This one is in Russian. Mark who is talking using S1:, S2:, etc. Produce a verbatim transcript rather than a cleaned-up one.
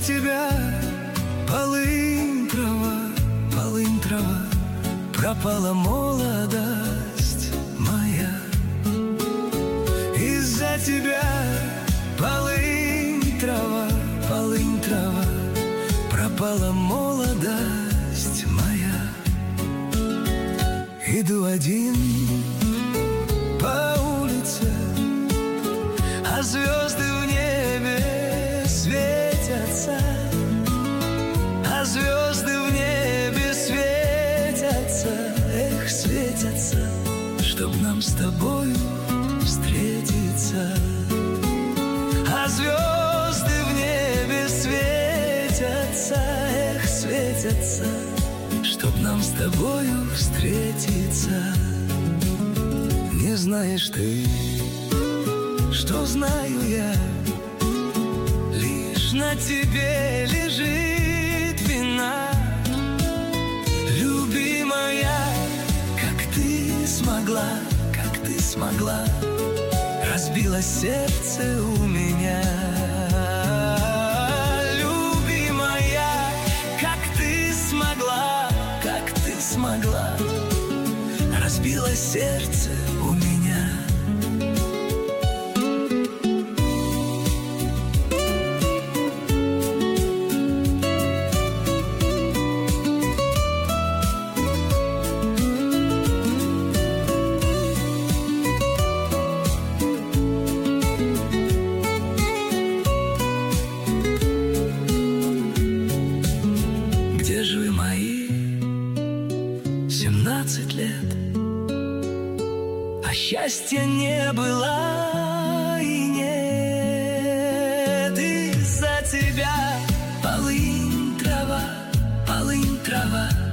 S1: тебя полынь трава, полынь трава, пропала молодость моя. Из-за тебя полынь трава, полынь трава, пропала молодость моя. Иду один по улице, а звезды в небе светятся, а звезды в небе светятся, эх, светятся, чтоб нам с тобою встретиться. А звезды в небе светятся, эх, светятся, чтоб нам с тобою встретиться. Не знаешь ты, что знаю я, лишь на тебе лежит вина. Любимая, как ты смогла, как ты смогла, разбило сердце у меня. Любимая, как ты смогла, как ты смогла, разбило сердце у меня. Где же вы мои семнадцать лет? А счастья не было и нет. Из-за тебя полынь трава, полынь трава,